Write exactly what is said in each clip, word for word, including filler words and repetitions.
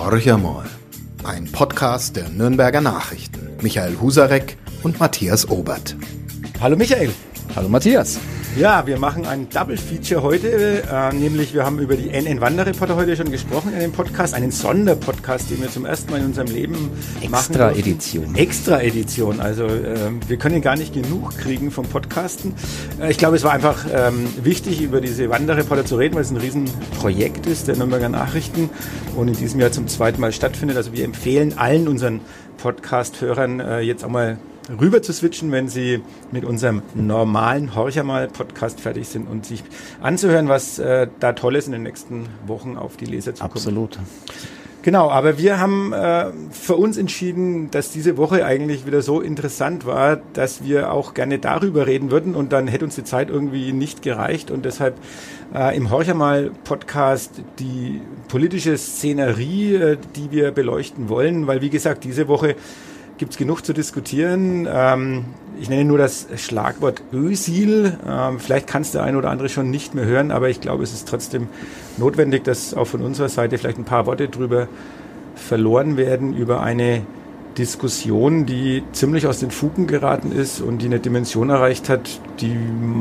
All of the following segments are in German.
Horch einmal. Ein Podcast der Nürnberger Nachrichten. Michael Husarek und Matthias Obert. Hallo Michael. Hallo Matthias. Ja, wir machen ein Double Feature heute, äh, nämlich wir haben über die N N Wanderreporter heute schon gesprochen in dem Podcast, einen Sonderpodcast, den wir zum ersten Mal in unserem Leben machen. Extra Edition. Extra Edition, also äh, wir können gar nicht genug kriegen vom Podcasten. Äh, ich glaube, es war einfach ähm, wichtig, über diese Wanderreporter zu reden, weil es ein Riesenprojekt ist der Nürnberger Nachrichten und in diesem Jahr zum zweiten Mal stattfindet. Also wir empfehlen allen unseren Podcast-Hörern äh, jetzt auch mal rüber zu switchen, wenn sie mit unserem normalen Horch einmal Podcast fertig sind und sich anzuhören, was äh, da Tolles in den nächsten Wochen auf die Leser zukommt. Absolut. Genau, aber wir haben äh, für uns entschieden, dass diese Woche eigentlich wieder so interessant war, dass wir auch gerne darüber reden würden und dann hätte uns die Zeit irgendwie nicht gereicht und deshalb äh, im Horch einmal Podcast die politische Szenerie, äh, die wir beleuchten wollen, weil wie gesagt, diese Woche gibt es genug zu diskutieren. Ähm, ich nenne nur das Schlagwort Özil. Ähm, vielleicht kann es der eine oder andere schon nicht mehr hören, aber ich glaube, es ist trotzdem notwendig, dass auch von unserer Seite vielleicht ein paar Worte drüber verloren werden, über eine Diskussion, die ziemlich aus den Fugen geraten ist und die eine Dimension erreicht hat, die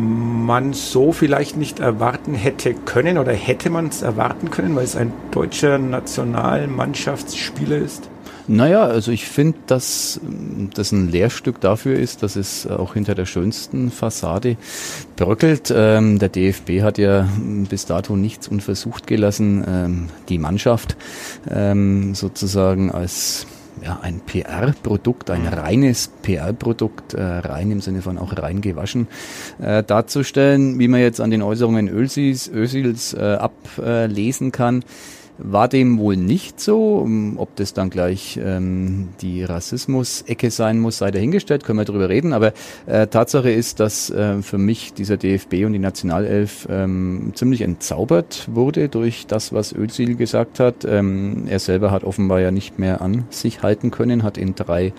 man so vielleicht nicht erwarten hätte können oder hätte man es erwarten können, weil es ein deutscher Nationalmannschaftsspieler ist. Naja, also ich finde, dass das ein Lehrstück dafür ist, dass es auch hinter der schönsten Fassade bröckelt. Ähm, der D F B hat ja bis dato nichts unversucht gelassen, ähm, die Mannschaft ähm, sozusagen als ja, ein P R-Produkt, ein reines P R-Produkt, äh, rein im Sinne von auch rein gewaschen, äh, darzustellen, wie man jetzt an den Äußerungen Özils, Özils äh, ablesen kann. War dem wohl nicht so. Ob das dann gleich ähm, die Rassismus-Ecke sein muss, sei dahingestellt, können wir drüber reden. Aber äh, Tatsache ist, dass äh, für mich dieser D F B und die Nationalelf ähm, ziemlich entzaubert wurde durch das, was Özil gesagt hat. Ähm, er selber hat offenbar ja nicht mehr an sich halten können, hat in drei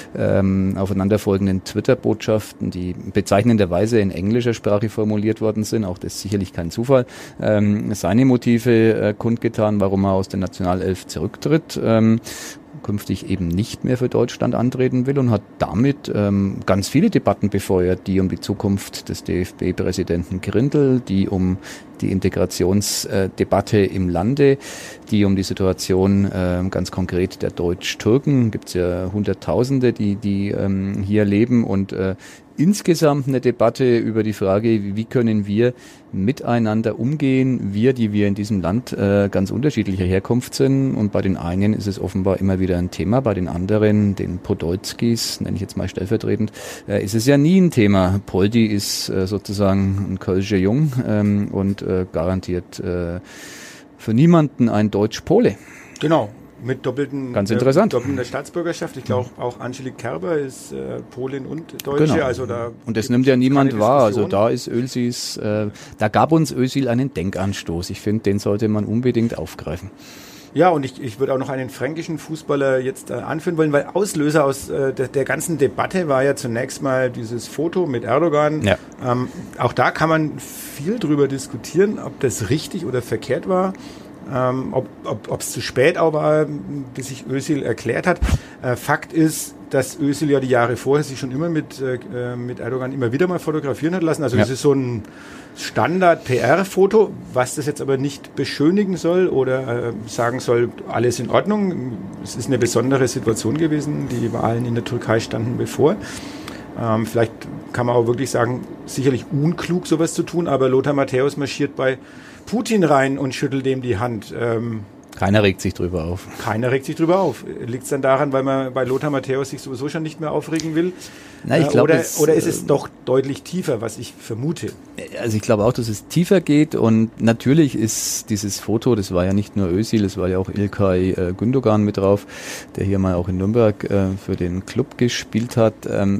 ähm, aufeinanderfolgenden Twitter-Botschaften, die bezeichnenderweise in englischer Sprache formuliert worden sind, auch das ist sicherlich kein Zufall, ähm, seine Motive äh, kundgetan, warum er aus der Nationalelf zurücktritt, ähm, künftig eben nicht mehr für Deutschland antreten will und hat damit ähm, ganz viele Debatten befeuert, die um die Zukunft des D F B-Präsidenten Grindel, die um die Integrationsdebatte äh, im Lande, die um die Situation äh, ganz konkret der Deutsch-Türken, gibt es ja Hunderttausende, die, die ähm, hier leben und äh, insgesamt eine Debatte über die Frage, wie können wir miteinander umgehen, wir, die wir in diesem Land äh, ganz unterschiedlicher Herkunft sind und bei den einen ist es offenbar immer wieder ein Thema, bei den anderen, den Podolskis, nenne ich jetzt mal stellvertretend, äh, ist es ja nie ein Thema. Poldi ist äh, sozusagen ein Kölscher Jung ähm, und äh, garantiert äh, für niemanden ein Deutsch-Pole. Genau. Mit doppelten, Ganz interessant. Äh, doppelter Staatsbürgerschaft. Ich glaube, auch Angelique Kerber ist äh, Polin und Deutsche. Genau. Also da und das nimmt ja niemand wahr. Also da ist Özils, äh, da gab uns Özil einen Denkanstoß. Ich finde, den sollte man unbedingt aufgreifen. Ja, und ich, ich würde auch noch einen fränkischen Fußballer jetzt äh, anführen wollen, weil Auslöser aus äh, der, der ganzen Debatte war ja zunächst mal dieses Foto mit Erdogan. Ja. Ähm, auch da kann man viel drüber diskutieren, ob das richtig oder verkehrt war. Ähm, ob ob ob es zu spät auch war, bis sich Özil erklärt hat. Äh, Fakt ist, dass Özil ja die Jahre vorher sich schon immer mit äh, mit Erdogan immer wieder mal fotografieren hat lassen. Also ja. Das ist so ein Standard-P R-Foto, was das jetzt aber nicht beschönigen soll oder äh, sagen soll, alles in Ordnung. Es ist eine besondere Situation gewesen. Die Wahlen in der Türkei standen bevor. Ähm, vielleicht kann man auch wirklich sagen, sicherlich unklug sowas zu tun, aber Lothar Matthäus marschiert bei Putin rein und schüttelt ihm die Hand. Ähm, keiner regt sich drüber auf. Keiner regt sich drüber auf. Liegt es dann daran, weil man bei Lothar Matthäus sich sowieso schon nicht mehr aufregen will? Na, ich glaub, oder, es, oder ist es doch deutlich tiefer, was ich vermute? Also ich glaube auch, dass es tiefer geht und natürlich ist dieses Foto, das war ja nicht nur Özil, es war ja auch İlkay äh, Gündogan mit drauf, der hier mal auch in Nürnberg äh, für den Club gespielt hat. Ähm,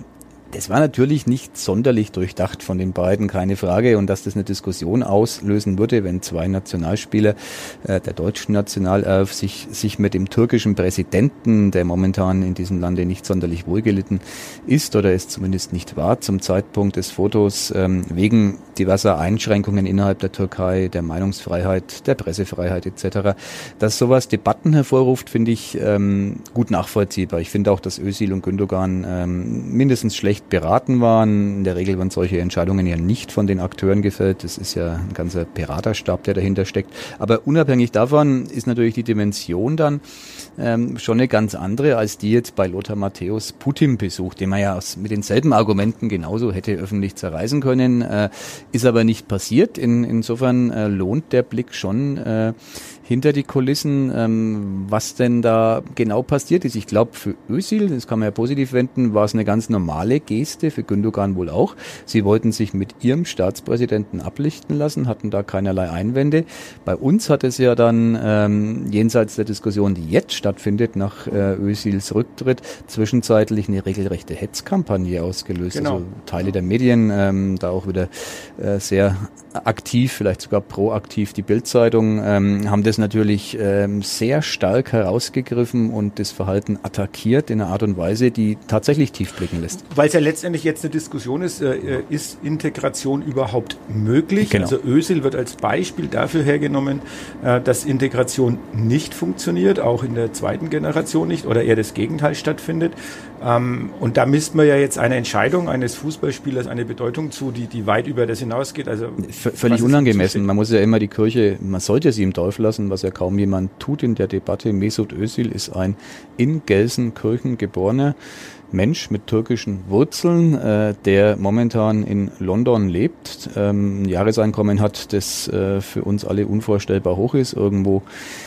das war natürlich nicht sonderlich durchdacht von den beiden, keine Frage. Und dass das eine Diskussion auslösen würde, wenn zwei Nationalspieler äh, der deutschen Nationalelf sich, sich mit dem türkischen Präsidenten, der momentan in diesem Lande nicht sonderlich wohlgelitten ist oder es zumindest nicht war zum Zeitpunkt des Fotos, ähm, wegen diverser Einschränkungen innerhalb der Türkei, der Meinungsfreiheit, der Pressefreiheit et cetera. Dass sowas Debatten hervorruft, finde ich ähm, gut nachvollziehbar. Ich finde auch, dass Özil und Gündogan ähm, mindestens schlecht beraten waren. In der Regel werden solche Entscheidungen ja nicht von den Akteuren gefällt. Das ist ja ein ganzer Beraterstab, der dahinter steckt. Aber unabhängig davon ist natürlich die Dimension dann ähm, schon eine ganz andere, als die jetzt bei Lothar Matthäus Putin-Besuch, den man ja aus, mit denselben Argumenten genauso hätte öffentlich zerreißen können, äh, ist aber nicht passiert. In, insofern äh, lohnt der Blick schon äh, hinter die Kulissen, ähm, was denn da genau passiert ist. Ich glaube, für Özil, das kann man ja positiv wenden, war es eine ganz normale Geste, für Gündogan wohl auch. Sie wollten sich mit ihrem Staatspräsidenten ablichten lassen, hatten da keinerlei Einwände. Bei uns hat es ja dann ähm, jenseits der Diskussion, die jetzt stattfindet, nach äh, Özils Rücktritt, zwischenzeitlich eine regelrechte Hetzkampagne ausgelöst. Genau. Also Teile der Medien, ähm, da auch wieder äh, sehr aktiv, vielleicht sogar proaktiv, die Bild-Zeitung, ähm, haben das natürlich ähm, sehr stark herausgegriffen und das Verhalten attackiert in einer Art und Weise, die tatsächlich tief blicken lässt. Weil es ja letztendlich jetzt eine Diskussion ist, äh, ist Integration überhaupt möglich? Genau. Also Özil wird als Beispiel dafür hergenommen, äh, dass Integration nicht funktioniert, auch in der zweiten Generation nicht oder eher das Gegenteil stattfindet. Ähm, und da misst man ja jetzt eine Entscheidung eines Fußballspielers eine Bedeutung zu, die, die weit über das hinausgeht. Also V- völlig unangemessen. Man muss ja immer die Kirche, man sollte sie im Dorf lassen, was ja kaum jemand tut in der Debatte. Mesut Özil ist ein in Gelsenkirchen geborener Mensch mit türkischen Wurzeln, äh, der momentan in London lebt, ähm, ein Jahreseinkommen hat, das äh, für uns alle unvorstellbar hoch ist, irgendwo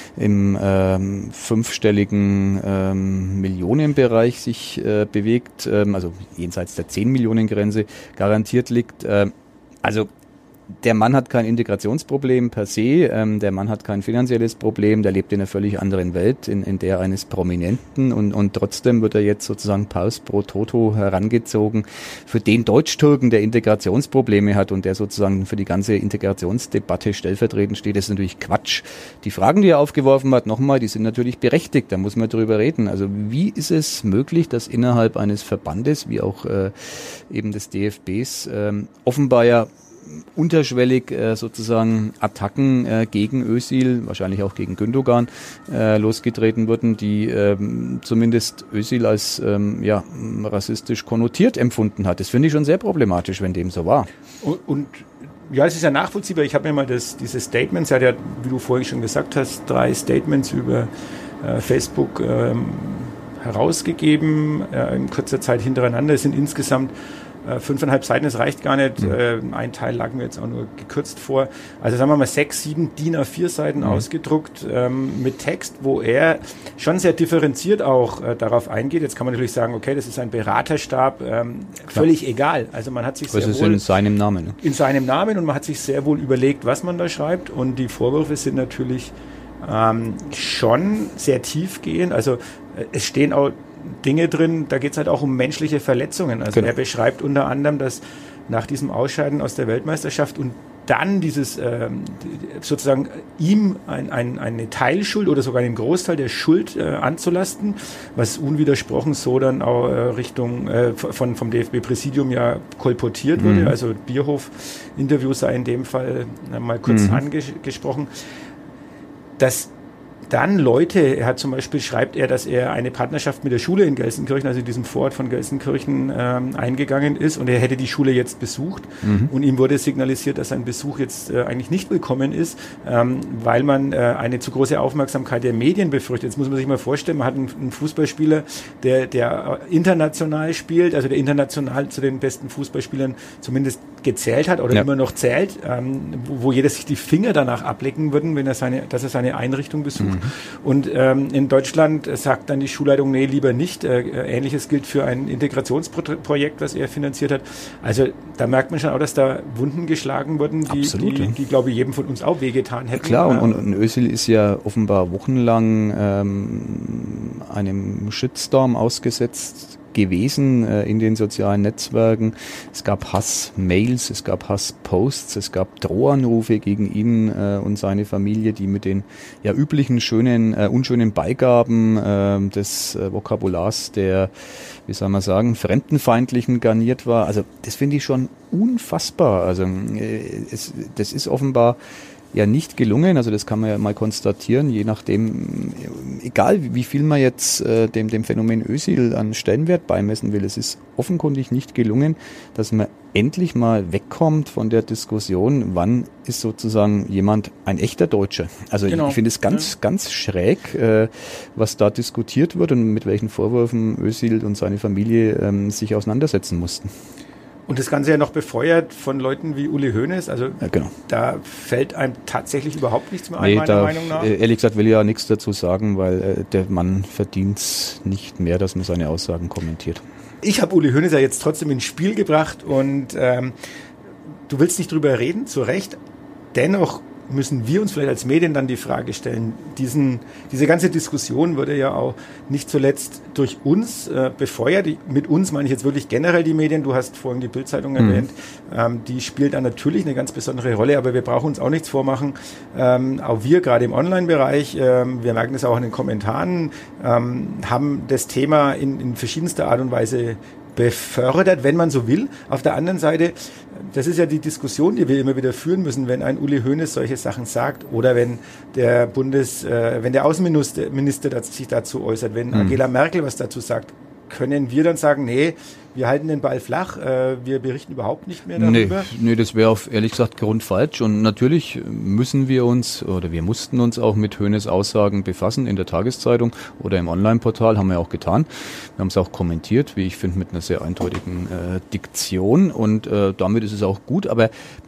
im ähm, fünfstelligen ähm, Millionenbereich sich äh, bewegt, ähm, also jenseits der zehn Millionen Grenze garantiert liegt. Äh, also der Mann hat kein Integrationsproblem per se, ähm, der Mann hat kein finanzielles Problem, der lebt in einer völlig anderen Welt, in, in der eines Prominenten und, und trotzdem wird er jetzt sozusagen Paus pro Toto herangezogen. Für den Deutsch-Türken, der Integrationsprobleme hat und der sozusagen für die ganze Integrationsdebatte stellvertretend steht, ist natürlich Quatsch. Die Fragen, die er aufgeworfen hat, nochmal, die sind natürlich berechtigt, da muss man drüber reden. Also wie ist es möglich, dass innerhalb eines Verbandes, wie auch äh, eben des D F Bs, ähm, offenbar ja unterschwellig äh, sozusagen Attacken äh, gegen Özil, wahrscheinlich auch gegen Gündogan, äh, losgetreten wurden, die ähm, zumindest Özil als ähm, ja, rassistisch konnotiert empfunden hat. Das finde ich schon sehr problematisch, wenn dem so war. Und, und ja, es ist ja nachvollziehbar. Ich habe mir mal das, diese Statements, er hat ja, wie du vorhin schon gesagt hast, drei Statements über äh, Facebook ähm, herausgegeben, äh, in kurzer Zeit hintereinander. Es sind insgesamt Äh, fünfeinhalb Seiten, das reicht gar nicht. Mhm. Äh, ein Teil lag mir jetzt auch nur gekürzt vor. Also sagen wir mal sechs, sieben D I N A vier Seiten mhm. ausgedruckt ähm, mit Text, wo er schon sehr differenziert auch äh, darauf eingeht. Jetzt kann man natürlich sagen, okay, das ist ein Beraterstab, ähm, völlig egal. Also man hat sich sehr das wohl... ist in seinem Namen. Ne? In seinem Namen und man hat sich sehr wohl überlegt, was man da schreibt und die Vorwürfe sind natürlich ähm, schon sehr tiefgehend. Also äh, es stehen auch Dinge drin, da geht es halt auch um menschliche Verletzungen. Also genau. Er beschreibt unter anderem, dass nach diesem Ausscheiden aus der Weltmeisterschaft und dann dieses ähm, sozusagen ihm ein, ein, eine Teilschuld oder sogar einen Großteil der Schuld äh, anzulasten, was unwidersprochen so dann auch äh, Richtung äh, von, vom D F B-Präsidium ja kolportiert mhm. wurde. Also Bierhof-Interview sei in dem Fall äh, mal kurz mhm. angesprochen. Das Dann Leute, er hat zum Beispiel, schreibt er, dass er eine Partnerschaft mit der Schule in Gelsenkirchen, also in diesem Vorort von Gelsenkirchen, ähm, eingegangen ist und er hätte die Schule jetzt besucht mhm. und ihm wurde signalisiert, dass sein Besuch jetzt äh, eigentlich nicht willkommen ist, ähm, weil man äh, eine zu große Aufmerksamkeit der Medien befürchtet. Jetzt muss man sich mal vorstellen, man hat einen, einen Fußballspieler, der, der international spielt, also der international zu den besten Fußballspielern zumindest gezählt hat oder ja. immer noch zählt, ähm, wo, wo jeder sich die Finger danach ablecken würden, wenn er seine, dass er seine Einrichtung besucht. Mhm. Und ähm, in Deutschland sagt dann die Schulleitung, nee, lieber nicht. Äh, Ähnliches gilt für ein Integrationsprojekt, was er finanziert hat. Also da merkt man schon auch, dass da Wunden geschlagen wurden, die, Absolut, die, ja. die glaube ich, jedem von uns auch wehgetan hätten. Klar, und, und, und Özil ist ja offenbar wochenlang ähm, einem Shitstorm ausgesetzt gewesen äh, in den sozialen Netzwerken. Es gab Hassmails, es gab Hassposts, es gab Drohanrufe gegen ihn äh, und seine Familie, die mit den ja üblichen schönen, äh, unschönen Beigaben äh, des äh, Vokabulars der, wie soll man sagen, Fremdenfeindlichen garniert war. Also das finde ich schon unfassbar. Also äh, es, das ist offenbar ja nicht gelungen, also das kann man ja mal konstatieren, je nachdem, egal wie viel man jetzt äh, dem, dem Phänomen Özil an Stellenwert beimessen will, es ist offenkundig nicht gelungen, dass man endlich mal wegkommt von der Diskussion, wann ist sozusagen jemand ein echter Deutscher. Also genau. Ich finde es ganz, ja. ganz schräg, äh, was da diskutiert wird und mit welchen Vorwürfen Özil und seine Familie ähm, sich auseinandersetzen mussten. Und das Ganze ja noch befeuert von Leuten wie Uli Hoeneß, also ja, genau. Da fällt einem tatsächlich überhaupt nichts mehr ein, nee, meiner da, Meinung nach. Ehrlich gesagt will ich ja nichts dazu sagen, weil äh, der Mann verdient es nicht mehr, dass man seine Aussagen kommentiert. Ich habe Uli Hoeneß ja jetzt trotzdem ins Spiel gebracht und ähm, du willst nicht drüber reden, zu Recht. Dennoch müssen wir uns vielleicht als Medien dann die Frage stellen, diesen, diese ganze Diskussion wurde ja auch nicht zuletzt durch uns äh, befeuert. Mit uns meine ich jetzt wirklich generell die Medien. Du hast vorhin die Bild-Zeitung mhm. erwähnt. Ähm, die spielt dann natürlich eine ganz besondere Rolle, aber wir brauchen uns auch nichts vormachen. Ähm, auch wir, gerade im Online-Bereich, ähm, wir merken das auch in den Kommentaren, ähm, haben das Thema in, in verschiedenster Art und Weise befördert, wenn man so will. Auf der anderen Seite, das ist ja die Diskussion, die wir immer wieder führen müssen, wenn ein Uli Hoeneß solche Sachen sagt oder wenn der Bundes, äh, wenn der Außenminister Minister sich dazu äußert, wenn mhm. Angela Merkel was dazu sagt, können wir dann sagen, nee, wir halten den Ball flach, äh, wir berichten überhaupt nicht mehr darüber? Nee, nee das wäre auf ehrlich gesagt grundfalsch und natürlich müssen wir uns oder wir mussten uns auch mit Hoeneß Aussagen befassen in der Tageszeitung oder im Online-Portal, haben wir auch getan. Wir haben es auch kommentiert, wie ich finde, mit einer sehr eindeutigen äh, Diktion und äh, damit ist es auch gut, aber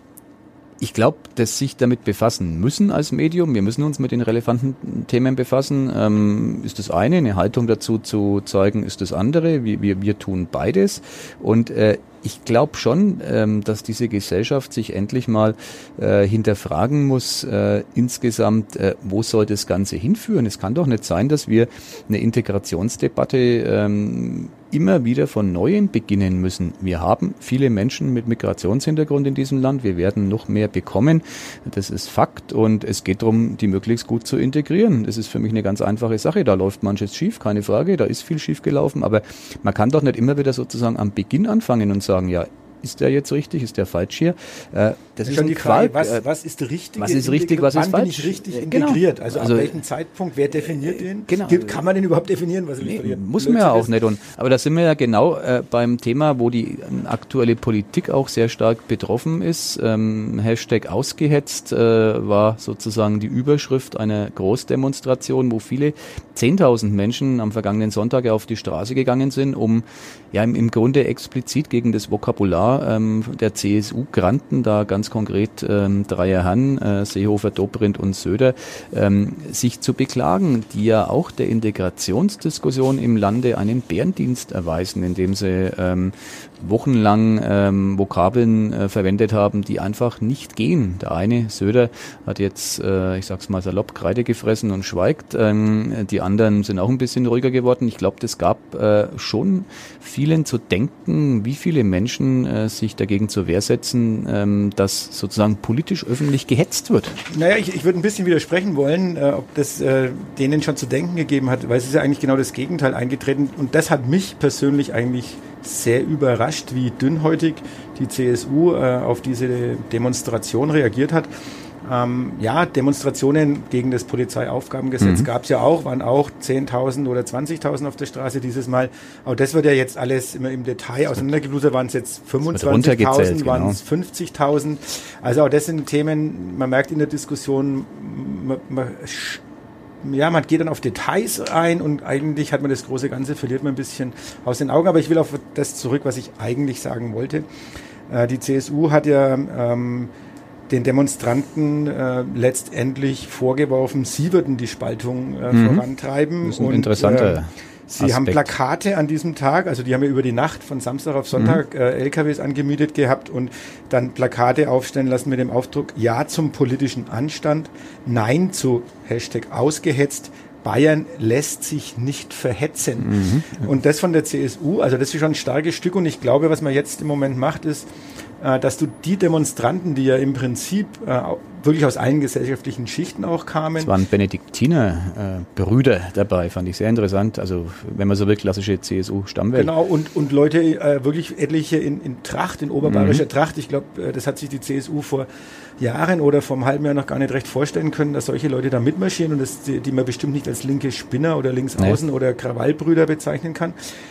ich glaube, dass sich damit befassen müssen als Medium. Wir müssen uns mit den relevanten Themen befassen. Ähm, ist das eine, eine Haltung dazu zu zeigen, ist das andere. Wir, wir, wir tun beides. Und äh, ich glaube schon, ähm, dass diese Gesellschaft sich endlich mal äh, hinterfragen muss, äh, insgesamt, äh, wo soll das Ganze hinführen? Es kann doch nicht sein, dass wir eine Integrationsdebatte ähm, immer wieder von Neuem beginnen müssen. Wir haben viele Menschen mit Migrationshintergrund in diesem Land. Wir werden noch mehr bekommen. Das ist Fakt. Und es geht darum, die möglichst gut zu integrieren. Das ist für mich eine ganz einfache Sache. Da läuft manches schief, keine Frage. Da ist viel schief gelaufen. Aber man kann doch nicht immer wieder sozusagen am Beginn anfangen und sagen, ja, ist der jetzt richtig, ist der falsch hier? Äh, das ist schon die Frage, was, was ist richtig? Was ist richtig, was ist falsch? Wann bin ich richtig integriert? Also, also ab welchem Zeitpunkt, wer definiert den? Genau. Kann man den überhaupt definieren? Was nee, muss man ja auch nicht. Und, aber da sind wir ja genau äh, beim Thema, wo die äh, aktuelle Politik auch sehr stark betroffen ist. Ähm, Hashtag ausgehetzt äh, war sozusagen die Überschrift einer Großdemonstration, wo viele zehntausend Menschen am vergangenen Sonntag auf die Straße gegangen sind, um ja im, im Grunde explizit gegen das Vokabular ähm, der C S U-Granten, da ganz konkret ähm, Dreier Herren, äh, Seehofer, Dobrindt und Söder, ähm, sich zu beklagen, die ja auch der Integrationsdiskussion im Lande einen Bärendienst erweisen, indem sie ähm, wochenlang ähm, Vokabeln äh, verwendet haben, die einfach nicht gehen. Der eine, Söder, hat jetzt, äh, ich sag's mal salopp, Kreide gefressen und schweigt. Ähm, die anderen sind auch ein bisschen ruhiger geworden. Ich glaube, das gab äh, schon vielen zu denken, wie viele Menschen äh, sich dagegen zur Wehr setzen, ähm, dass sozusagen politisch öffentlich gehetzt wird. Naja, ich, ich würde ein bisschen widersprechen wollen, äh, ob das äh, denen schon zu denken gegeben hat, weil es ist ja eigentlich genau das Gegenteil eingetreten. Und das hat mich persönlich eigentlich sehr überrascht, wie dünnhäutig die C S U äh, auf diese Demonstration reagiert hat. Ähm, ja, Demonstrationen gegen das Polizeiaufgabengesetz mhm. gab es ja auch, waren auch zehntausend oder zwanzigtausend auf der Straße dieses Mal. Aber das wird ja jetzt alles immer im Detail auseinandergelöst. Waren es jetzt fünfundzwanzigtausend, waren es fünfzigtausend. Also auch das sind Themen, man merkt in der Diskussion, man, man ja, man geht dann auf Details ein und eigentlich hat man das große Ganze, verliert man ein bisschen aus den Augen. Aber ich will auf das zurück, was ich eigentlich sagen wollte. Äh, die C S U hat ja ähm, den Demonstranten äh, letztendlich vorgeworfen, sie würden die Spaltung äh, mhm. vorantreiben. Das ist ein interessanter äh, Sie Aspekt. Haben Plakate an diesem Tag, also die haben ja über die Nacht von Samstag auf Sonntag mhm. äh, L K Ws angemietet gehabt und dann Plakate aufstellen lassen mit dem Aufdruck Ja zum politischen Anstand, Nein zu Hashtag ausgehetzt, Bayern lässt sich nicht verhetzen. Mhm. Und das von der C S U, also das ist schon ein starkes Stück. Und ich glaube, was man jetzt im Moment macht, ist, dass du die Demonstranten, die ja im Prinzip äh, wirklich aus allen gesellschaftlichen Schichten auch kamen. Es waren Benediktiner-Brüder äh, dabei, fand ich sehr interessant. Also wenn man so will, klassische C S U-Stammwelt. Genau, und, und Leute, äh, wirklich etliche in, in Tracht, in oberbayerischer mhm. Tracht. Ich glaube, äh, das hat sich die C S U vor Jahren oder vor einem halben Jahr noch gar nicht recht vorstellen können, dass solche Leute da mitmarschieren und das, die, die man bestimmt nicht als linke Spinner oder Linksaußen nee. oder Krawallbrüder bezeichnen kann.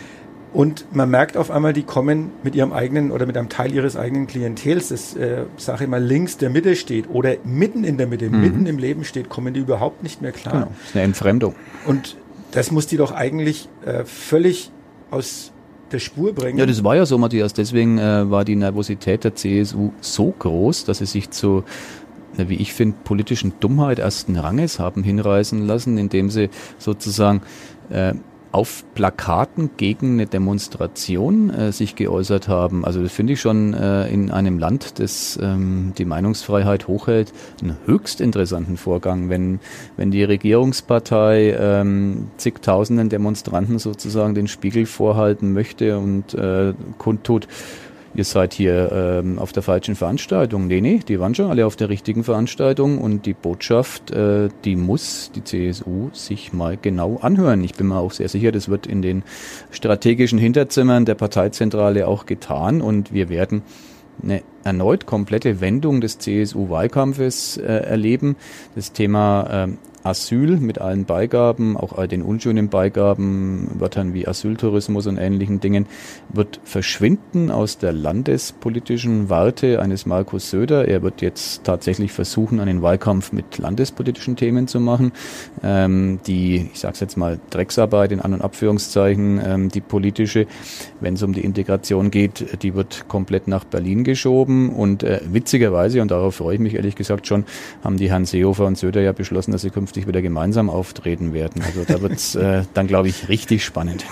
Und man merkt auf einmal, die kommen mit ihrem eigenen oder mit einem Teil ihres eigenen Klientels, das, äh, sage ich mal, links der Mitte steht oder mitten in der Mitte, mhm. mitten im Leben steht, kommen die überhaupt nicht mehr klar. Genau, das ist eine Entfremdung. Und das muss die doch eigentlich äh, völlig aus der Spur bringen. Ja, das war ja so, Matthias. Deswegen äh, war die Nervosität der C S U so groß, dass sie sich zu, wie ich finde, politischen Dummheit ersten Ranges haben hinreißen lassen, indem sie sozusagen äh, auf Plakaten gegen eine Demonstration äh, sich geäußert haben. Also das finde ich schon äh, in einem Land, das ähm, die Meinungsfreiheit hochhält, einen höchst interessanten Vorgang, wenn wenn die Regierungspartei ähm, zigtausenden Demonstranten sozusagen den Spiegel vorhalten möchte und äh, kundtut, ihr seid hier ähm, auf der falschen Veranstaltung. Nee, nee, die waren schon alle auf der richtigen Veranstaltung und die Botschaft, äh, die muss die C S U sich mal genau anhören. Ich bin mir auch sehr sicher, das wird in den strategischen Hinterzimmern der Parteizentrale auch getan und wir werden eine erneut komplette Wendung des C S U-Wahlkampfes äh, erleben. Das Thema äh, Asyl mit allen Beigaben, auch all den unschönen Beigaben, Wörtern wie Asyltourismus und ähnlichen Dingen, wird verschwinden aus der landespolitischen Warte eines Markus Söder. Er wird jetzt tatsächlich versuchen, einen Wahlkampf mit landespolitischen Themen zu machen. Ähm, die, ich sage es jetzt mal, Drecksarbeit in An- und Abführungszeichen, ähm, die politische, wenn es um die Integration geht, die wird komplett nach Berlin geschoben. Und äh, witzigerweise, und darauf freue ich mich ehrlich gesagt schon, haben die Herren Seehofer und Söder ja beschlossen, dass sie künftig wieder gemeinsam auftreten werden. Also da wird es äh, dann, glaube ich, richtig spannend.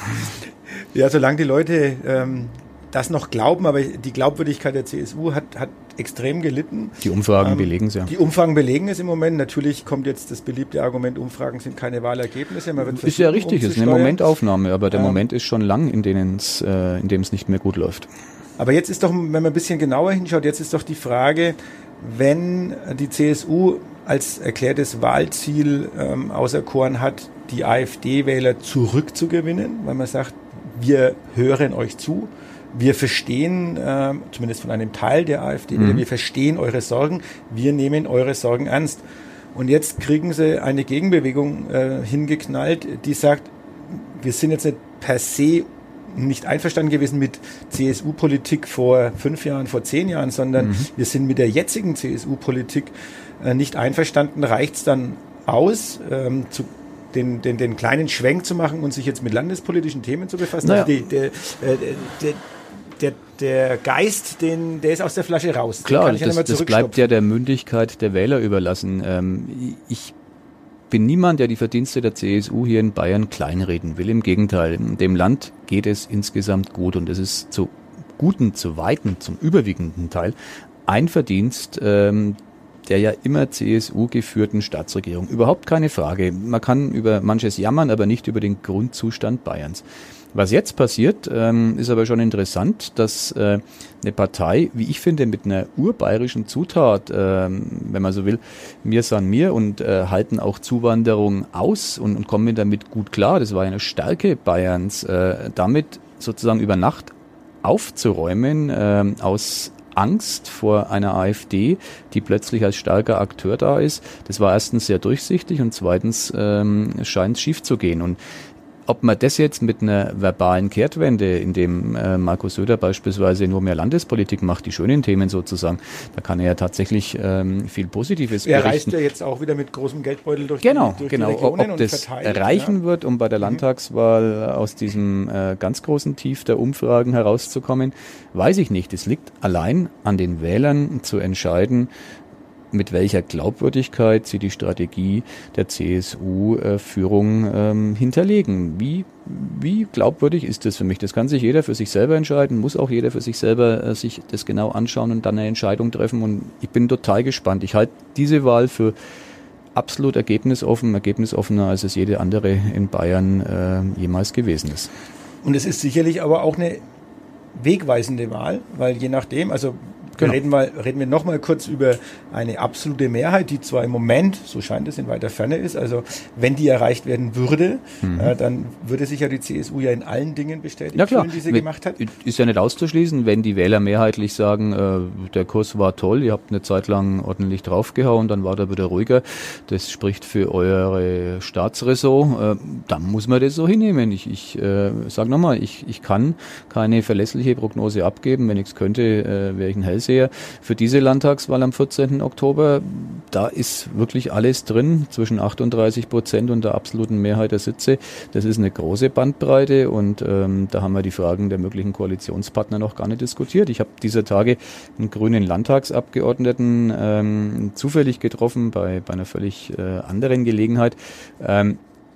Ja, solange die Leute ähm, das noch glauben, aber die Glaubwürdigkeit der C S U hat, hat extrem gelitten. Die Umfragen ähm, belegen es ja. Die Umfragen belegen es im Moment. Natürlich kommt jetzt das beliebte Argument, Umfragen sind keine Wahlergebnisse. Man wird ist ja richtig, ist eine Momentaufnahme, aber der ähm, Moment ist schon lang, in, denen's, äh, in dem es nicht mehr gut läuft. Aber jetzt ist doch, wenn man ein bisschen genauer hinschaut, jetzt ist doch die Frage, wenn die C S U als erklärtes Wahlziel ähm, auserkoren hat, die AfD-Wähler zurückzugewinnen, weil man sagt, wir hören euch zu, wir verstehen, äh, zumindest von einem Teil der AfD, mhm. wir verstehen eure Sorgen, wir nehmen eure Sorgen ernst. Und jetzt kriegen sie eine Gegenbewegung äh, hingeknallt, die sagt, wir sind jetzt nicht per se nicht einverstanden gewesen mit C S U-Politik vor fünf Jahren, vor zehn Jahren, sondern mhm. wir sind mit der jetzigen C S U-Politik äh, nicht einverstanden. Reicht es dann aus, ähm, zu den, den, den kleinen Schwenk zu machen und sich jetzt mit landespolitischen Themen zu befassen? Naja. Also die, der, äh, der, der, der Geist, den, der ist aus der Flasche raus. Klar, das, das bleibt ja der Mündigkeit der Wähler überlassen. Ähm, ich bin niemand, der die Verdienste der C S U hier in Bayern kleinreden will. Im Gegenteil, dem Land geht es insgesamt gut und es ist zu guten, zu weiten, zum überwiegenden Teil ein Verdienst ähm, der ja immer C S U-geführten Staatsregierung. Überhaupt keine Frage. Man kann über manches jammern, aber nicht über den Grundzustand Bayerns. Was jetzt passiert, ähm, ist aber schon interessant, dass äh, eine Partei, wie ich finde, mit einer urbayerischen Zutat, ähm, wenn man so will, mir san mir und äh, halten auch Zuwanderung aus und, und kommen damit gut klar. Das war eine Stärke Bayerns, äh, damit sozusagen über Nacht aufzuräumen äh, aus Angst vor einer AfD, die plötzlich als starker Akteur da ist. Das war erstens sehr durchsichtig und zweitens ähm, scheint es schief zu gehen. Und ob man das jetzt mit einer verbalen Kehrtwende, in dem äh, Markus Söder beispielsweise nur mehr Landespolitik macht, die schönen Themen sozusagen, da kann er ja tatsächlich ähm, viel Positives er berichten. Er reist ja jetzt auch wieder mit großem Geldbeutel durch genau, die, durch genau. die Regionen ob und das verteilt, erreichen ja. wird, um bei der Landtagswahl aus diesem äh, ganz großen Tief der Umfragen herauszukommen, weiß ich nicht. Es liegt allein an den Wählern zu entscheiden, mit welcher Glaubwürdigkeit sie die Strategie der C S U-Führung ähm, hinterlegen. Wie, wie glaubwürdig ist das für mich? Das kann sich jeder für sich selber entscheiden, muss auch jeder für sich selber äh, sich das genau anschauen und dann eine Entscheidung treffen. Und ich bin total gespannt. Ich halte diese Wahl für absolut ergebnisoffen, ergebnisoffener, als es jede andere in Bayern äh, jemals gewesen ist. Und es ist sicherlich aber auch eine wegweisende Wahl, weil je nachdem, also Genau. Reden, mal, reden wir noch mal kurz über eine absolute Mehrheit, die zwar im Moment, so scheint es, in weiter Ferne ist. Also wenn die erreicht werden würde, mhm. äh, dann würde sich ja die C S U ja in allen Dingen bestätigt ja, klar. fühlen, die sie wenn, gemacht hat. Ist ja nicht auszuschließen, wenn die Wähler mehrheitlich sagen, äh, der Kurs war toll, ihr habt eine Zeit lang ordentlich draufgehauen, dann war der wieder ruhiger. Das spricht für eure Staatsräson. Äh, dann muss man das so hinnehmen. Ich, ich äh, sage nochmal, ich, ich kann keine verlässliche Prognose abgeben. Wenn ich es könnte, äh, wäre ich ein Hellseher. Für diese Landtagswahl am vierzehnten Oktober, da ist wirklich alles drin, zwischen achtunddreißig Prozent und der absoluten Mehrheit der Sitze. Das ist eine große Bandbreite und ähm, da haben wir die Fragen der möglichen Koalitionspartner noch gar nicht diskutiert. Ich habe dieser Tage einen grünen Landtagsabgeordneten ähm, zufällig getroffen bei, bei einer völlig äh, anderen Gelegenheit, ähm,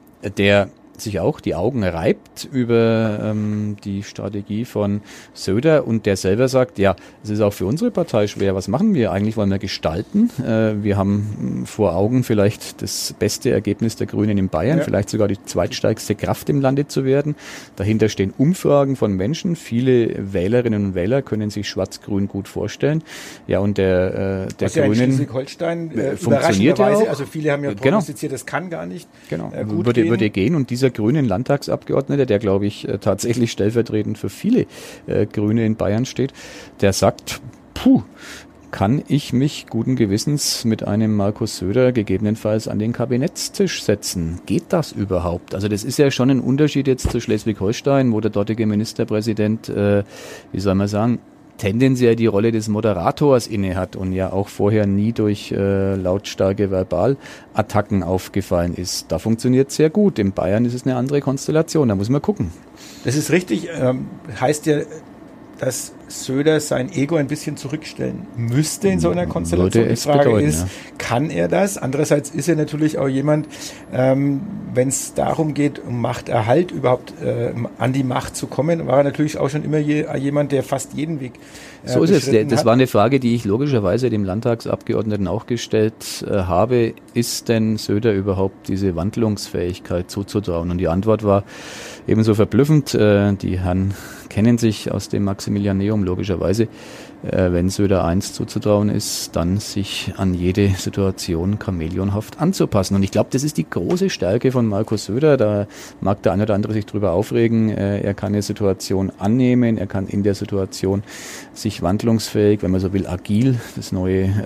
der sich auch die Augen reibt über ähm, die Strategie von Söder und der selber sagt, ja, es ist auch für unsere Partei schwer. Was machen wir eigentlich? Wollen wir gestalten? Äh, wir haben vor Augen vielleicht das beste Ergebnis der Grünen in Bayern, ja. vielleicht sogar die zweitstärkste Kraft im Lande zu werden. Dahinter stehen Umfragen von Menschen. Viele Wählerinnen und Wähler können sich Schwarz-Grün gut vorstellen. Ja, und der, äh, der Was ja Grünen in Schleswig-Holstein äh, funktioniert ja auch. Also viele haben ja prognostiziert, das kann gar nicht genau. äh, gut würde, gehen. Würde gehen und dieser grünen Landtagsabgeordnete, der glaube ich äh, tatsächlich stellvertretend für viele äh, Grüne in Bayern steht, der sagt, puh, kann ich mich guten Gewissens mit einem Markus Söder gegebenenfalls an den Kabinettstisch setzen? Geht das überhaupt? Also das ist ja schon ein Unterschied jetzt zu Schleswig-Holstein, wo der dortige Ministerpräsident, äh, wie soll man sagen, tendenziell die Rolle des Moderators inne hat und ja auch vorher nie durch äh, lautstarke Verbalattacken aufgefallen ist. Da funktioniert es sehr gut. In Bayern ist es eine andere Konstellation, da muss man gucken. Das ist richtig. Ähm, heißt ja, dass Söder sein Ego ein bisschen zurückstellen müsste in so einer Konstellation. Würde die Frage bedeuten, ist, ja. kann er das? Andererseits ist er natürlich auch jemand, ähm, wenn es darum geht, um Machterhalt überhaupt äh, an die Macht zu kommen, war er natürlich auch schon immer je, jemand, der fast jeden Weg äh, So ist es. Das hat. war eine Frage, die ich logischerweise dem Landtagsabgeordneten auch gestellt äh, habe. Ist denn Söder überhaupt diese Wandlungsfähigkeit zuzutrauen? Und die Antwort war ebenso verblüffend. Äh, die Herren kennen sich aus dem Maximilianeum logischerweise. Äh, wenn Söder eins zuzutrauen ist, dann sich an jede Situation chamäleonhaft anzupassen. Und ich glaube, das ist die große Stärke von Markus Söder. Da mag der eine oder andere sich drüber aufregen. Äh, er kann eine Situation annehmen, er kann in der Situation sich wandlungsfähig, wenn man so will, agil, das neue äh,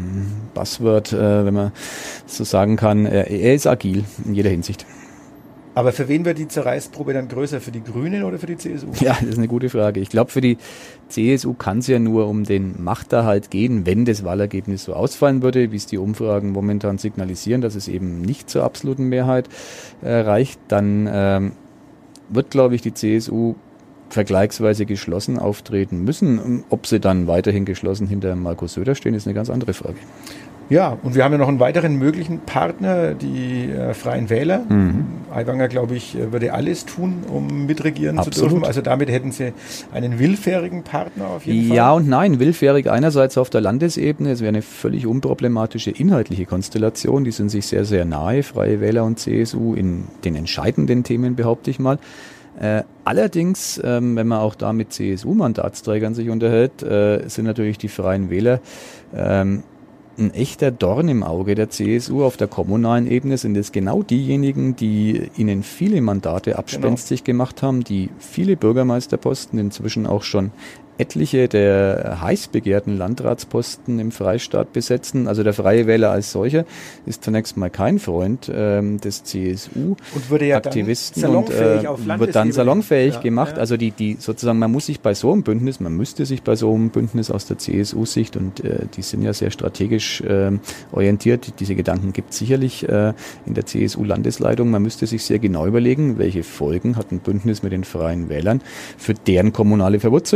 Buzzword, äh, wenn man so sagen kann. Äh, er ist agil in jeder Hinsicht. Aber für wen wird die Zerreißprobe dann größer? Für die Grünen oder für die C S U? Ja, das ist eine gute Frage. Ich glaube, für die C S U kann es ja nur um den Machterhalt gehen, wenn das Wahlergebnis so ausfallen würde, wie es die Umfragen momentan signalisieren, dass es eben nicht zur absoluten Mehrheit äh, reicht. Dann ähm, wird, glaube ich, die C S U vergleichsweise geschlossen auftreten müssen. Ob sie dann weiterhin geschlossen hinter Markus Söder stehen, ist eine ganz andere Frage. Ja, und wir haben ja noch einen weiteren möglichen Partner, die äh, Freien Wähler. Mhm. Aiwanger, glaube ich, würde alles tun, um mitregieren Absolut. zu dürfen. Also damit hätten sie einen willfährigen Partner auf jeden ja Fall. Ja und nein. Willfährig einerseits auf der Landesebene. Es wäre eine völlig unproblematische inhaltliche Konstellation. Die sind sich sehr, sehr nahe, Freie Wähler und C S U, in den entscheidenden Themen, behaupte ich mal. Äh, allerdings, ähm, wenn man auch da mit C S U-Mandatsträgern sich unterhält, äh, sind natürlich die Freien Wähler ähm, ein echter Dorn im Auge der C S U. Auf der kommunalen Ebene sind es genau diejenigen, die ihnen viele Mandate abspenstig genau. gemacht haben, die viele Bürgermeisterposten, inzwischen auch schon etliche der heiß begehrten Landratsposten im Freistaat besetzen. Also der Freie Wähler als solcher ist zunächst mal kein Freund ähm, des C S U-Aktivisten ja und äh, wird dann salonfähig ja, gemacht. Ja. Also die, die sozusagen, man muss sich bei so einem Bündnis, man müsste sich bei so einem Bündnis aus der C S U-Sicht, und äh, die sind ja sehr strategisch äh, orientiert, diese Gedanken gibt es sicherlich äh, in der C S U-Landesleitung, man müsste sich sehr genau überlegen, welche Folgen hat ein Bündnis mit den Freien Wählern für deren kommunale Verwurzelung. Da liegt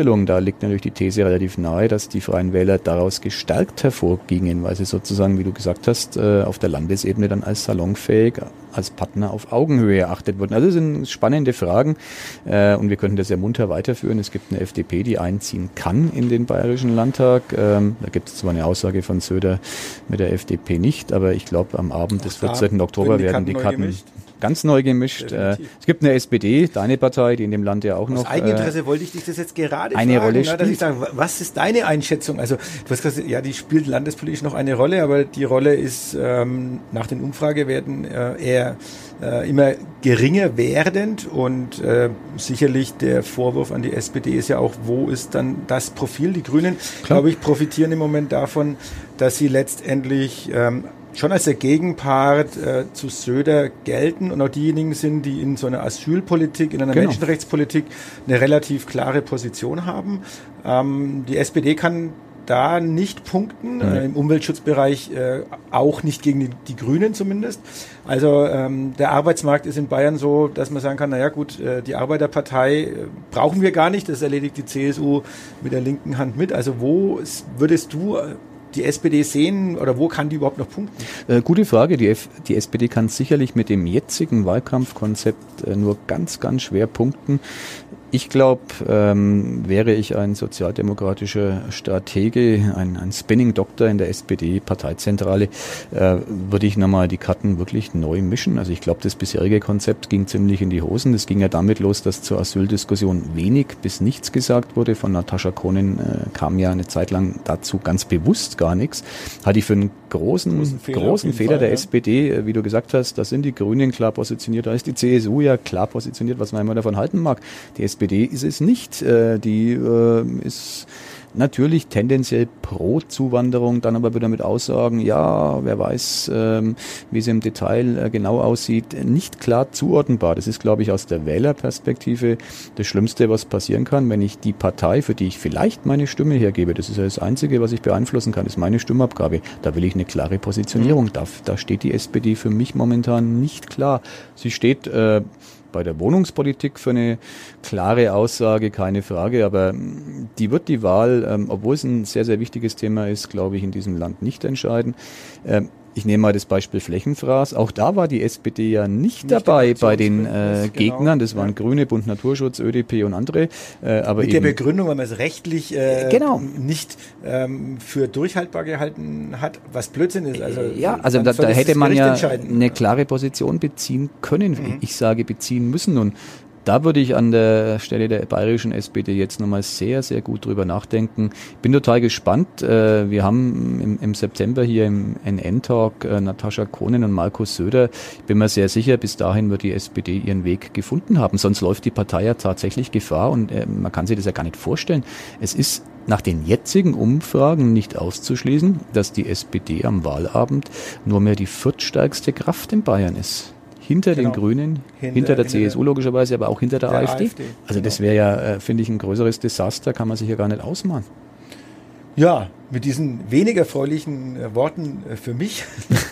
liegt natürlich die These relativ nahe, dass die Freien Wähler daraus gestärkt hervorgingen, weil sie sozusagen, wie du gesagt hast, auf der Landesebene dann als salonfähig, als Partner auf Augenhöhe erachtet wurden. Also das sind spannende Fragen und wir könnten das ja munter weiterführen. Es gibt eine F D P, die einziehen kann in den Bayerischen Landtag. Da gibt es zwar eine Aussage von Söder mit der F D P nicht, aber ich glaube, am Abend des vierzehnten Oktober werden die Karten ganz neu gemischt. Definitiv. Es gibt eine S P D, deine Partei, die in dem Land ja auch noch... Aus Eigeninteresse äh, wollte ich dich das jetzt gerade eine fragen, Rolle na, dass ich sage, was ist deine Einschätzung? Also du hast gesagt, ja, die spielt landespolitisch noch eine Rolle, aber die Rolle ist ähm, nach den Umfragewerten äh, eher äh, immer geringer werdend und äh, sicherlich der Vorwurf an die S P D ist ja auch, wo ist dann das Profil? Die Grünen, glaube ich, profitieren im Moment davon, dass sie letztendlich... Ähm, schon als der Gegenpart äh, zu Söder gelten und auch diejenigen sind, die in so einer Asylpolitik, in einer genau. Menschenrechtspolitik eine relativ klare Position haben. Ähm, die S P D kann da nicht punkten, mhm. äh, im Umweltschutzbereich äh, auch nicht gegen die, die Grünen zumindest. Also ähm, der Arbeitsmarkt ist in Bayern so, dass man sagen kann, naja gut, äh, die Arbeiterpartei äh, brauchen wir gar nicht, das erledigt die C S U mit der linken Hand mit. Also wo ist, würdest du... Äh, die S P D sehen oder wo kann die überhaupt noch punkten? Äh, gute Frage. Die, F- die S P D kann sicherlich mit dem jetzigen Wahlkampfkonzept äh, nur ganz, ganz schwer punkten. Ich glaube, ähm, wäre ich ein sozialdemokratischer Stratege, ein, ein Spinning-Doktor in der S P D-Parteizentrale, äh, würde ich nochmal die Karten wirklich neu mischen. Also ich glaube, das bisherige Konzept ging ziemlich in die Hosen. Das ging ja damit los, dass zur Asyldiskussion wenig bis nichts gesagt wurde. Von Natascha Konen äh, kam ja eine Zeit lang dazu ganz bewusst gar nichts. Halte ich für einen großen, großen Fehler, großen Fehler Fall, der ja. S P D, äh, wie du gesagt hast, da sind die Grünen klar positioniert, da ist die C S U ja klar positioniert, was man immer davon halten mag. Die S P D ist es nicht. Äh, die äh, ist natürlich tendenziell pro Zuwanderung, dann aber wieder mit Aussagen, ja, wer weiß, ähm, wie es im Detail äh, genau aussieht, nicht klar zuordnenbar. Das ist, glaube ich, aus der Wählerperspektive das Schlimmste, was passieren kann, wenn ich die Partei, für die ich vielleicht meine Stimme hergebe, das ist ja das Einzige, was ich beeinflussen kann, ist meine Stimmabgabe. Da will ich eine klare Positionierung. Mhm. Da, da steht die S P D für mich momentan nicht klar. Sie steht äh, bei der Wohnungspolitik für eine klare Aussage, keine Frage, aber die wird die Wahl, ähm, obwohl es ein sehr, sehr wichtiges Thema ist, glaube ich, in diesem Land nicht entscheiden. Ähm, ich nehme mal das Beispiel Flächenfraß. Auch da war die S P D ja nicht, nicht dabei bei den äh, Gegnern. Das waren ja. Grüne, Bund Naturschutz, Ö D P und andere. Äh, aber Mit eben, der Begründung, weil man es rechtlich äh, genau. nicht ähm, für durchhaltbar gehalten hat, was Blödsinn ist. Also, ja, also da, da hätte man ja eine klare Position beziehen können. Mhm. Ich sage beziehen müssen und da würde ich an der Stelle der bayerischen S P D jetzt nochmal sehr, sehr gut drüber nachdenken. Ich bin total gespannt. Wir haben im, im September hier im N N-Talk Natascha Konen und Markus Söder. Ich bin mir sehr sicher, bis dahin wird die S P D ihren Weg gefunden haben. Sonst läuft die Partei ja tatsächlich Gefahr und man kann sich das ja gar nicht vorstellen. Es ist nach den jetzigen Umfragen nicht auszuschließen, dass die S P D am Wahlabend nur mehr die viertstärkste Kraft in Bayern ist. Hinter genau. den Grünen, hinter, hinter der hinter C S U logischerweise, aber auch hinter der, der A F D. AfD. Also genau. das wäre ja, äh, finde ich, ein größeres Desaster, kann man sich ja gar nicht ausmalen. Ja, mit diesen wenig erfreulichen äh, Worten äh, für mich.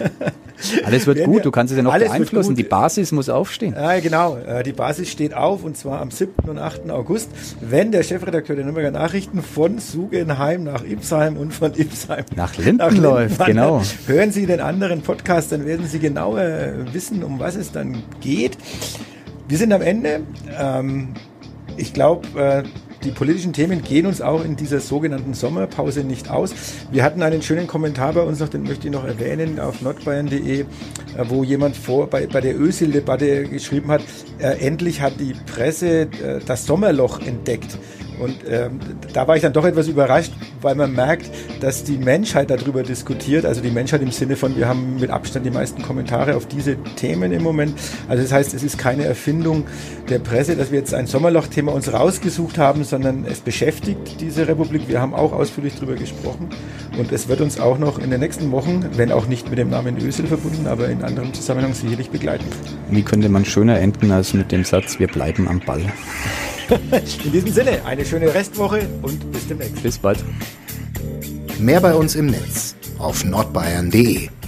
Alles wird gut, du kannst es ja noch beeinflussen. Die Basis muss aufstehen. Ja, genau. Äh, die Basis steht auf und zwar am siebten und achten August, wenn der Chefredakteur der Nürnberger Nachrichten von Sugenheim nach Ipsheim und von Ipsheim nach Linden, nach Linden läuft. Wandert. Genau. Hören Sie den anderen Podcast, dann werden Sie genauer wissen, um was es dann geht. Wir sind am Ende. Ähm, ich glaube, äh, die politischen Themen gehen uns auch in dieser sogenannten Sommerpause nicht aus. Wir hatten einen schönen Kommentar bei uns noch, den möchte ich noch erwähnen, auf nordbayern punkt de, wo jemand vor bei, bei der Ösil-Debatte geschrieben hat, äh, endlich hat die Presse äh, das Sommerloch entdeckt. Und ähm, da war ich dann doch etwas überrascht, weil man merkt, dass die Menschheit darüber diskutiert, also die Menschheit im Sinne von, wir haben mit Abstand die meisten Kommentare auf diese Themen im Moment. Also das heißt, es ist keine Erfindung der Presse, dass wir jetzt ein Sommerloch-Thema uns rausgesucht haben, sondern es beschäftigt diese Republik. Wir haben auch ausführlich darüber gesprochen und es wird uns auch noch in den nächsten Wochen, wenn auch nicht mit dem Namen Ösil verbunden, aber in anderem Zusammenhang sicherlich begleiten. Wie könnte man schöner enden als mit dem Satz, wir bleiben am Ball? In diesem Sinne, eine schöne Restwoche und bis demnächst. Bis bald. Mehr bei uns im Netz auf nordbayern punkt de.